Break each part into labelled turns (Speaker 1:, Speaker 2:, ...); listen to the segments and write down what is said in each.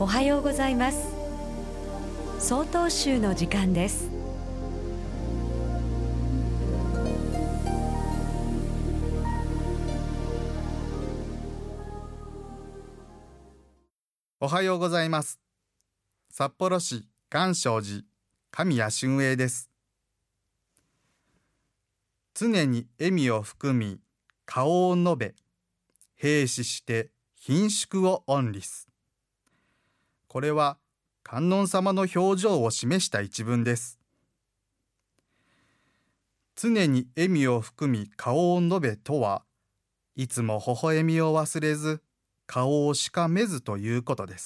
Speaker 1: おはようございます。総統集の時間です。
Speaker 2: おはようございます。札幌市願照寺神谷俊英です。常に笑みを含み顔を述べ、平視して顰蹙をオンリス。これは観音様の表情を示した一文です。常に笑みを含み顔を述べとは、いつも微笑みを忘れず、顔をしかめずということです。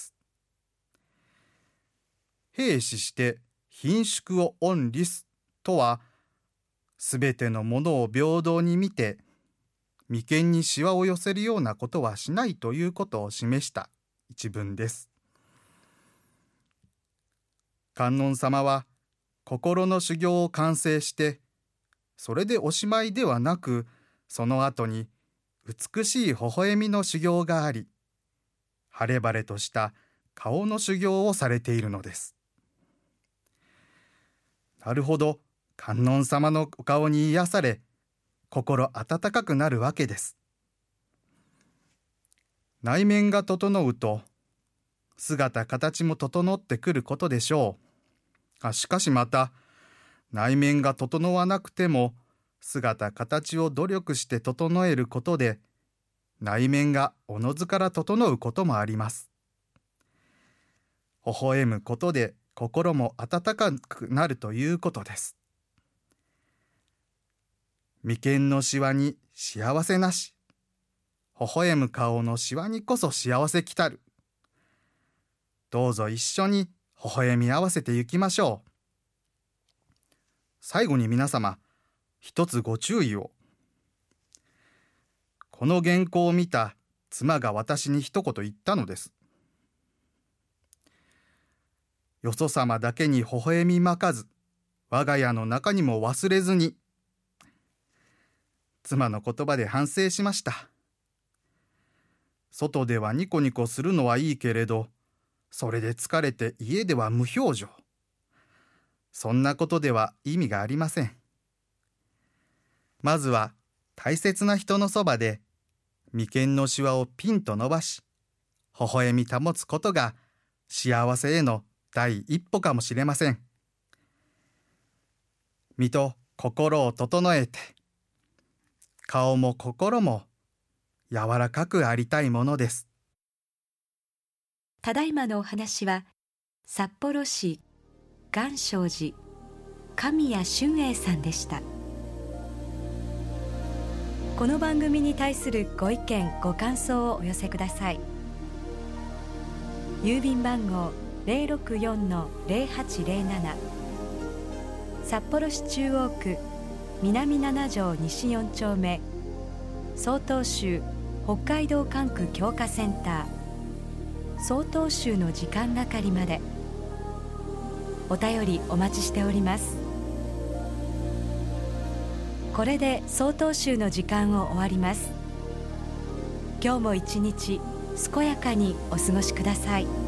Speaker 2: 平視して顰蹙をオンリスとは、すべてのものを平等に見て、眉間にシワを寄せるようなことはしないということを示した一文です。観音様は心の修行を完成して、それでおしまいではなく、その後に美しい微笑みの修行があり、晴れ晴れとした顔の修行をされているのです。なるほど、観音様のお顔に癒され、心温かくなるわけです。内面が整うと、姿形も整ってくることでしょう。しかしまた、内面が整わなくても、姿形を努力して整えることで、内面がおのずから整うこともあります。微笑むことで心も温かくなるということです。眉間のシワに幸せなし、微笑む顔のシワにこそ幸せきたる。どうぞ一緒に微笑み合わせてゆきましょう。最後に皆様、一つご注意を。この原稿を見た妻が私に一言言ったのです。よそ様だけに微笑みまかず、我が家の中にも忘れずに。妻の言葉で反省しました。外ではニコニコするのはいいけれど、それで疲れて家では無表情。そんなことでは意味がありません。まずは大切な人のそばで、眉間のシワをピンと伸ばし、微笑み保つことが幸せへの第一歩かもしれません。身と心を整えて、顔も心も柔らかくありたいものです。
Speaker 1: ただいまのお話は、札幌市願照寺神谷俊英さんでした。この番組に対するご意見ご感想をお寄せください。郵便番号 064-0807 札幌市中央区南7条西4丁目総統集北海道管区強化センター総統集の時間係まで。お便りお待ちしております。これで総統集の時間を終わります。今日も一日健やかにお過ごしください。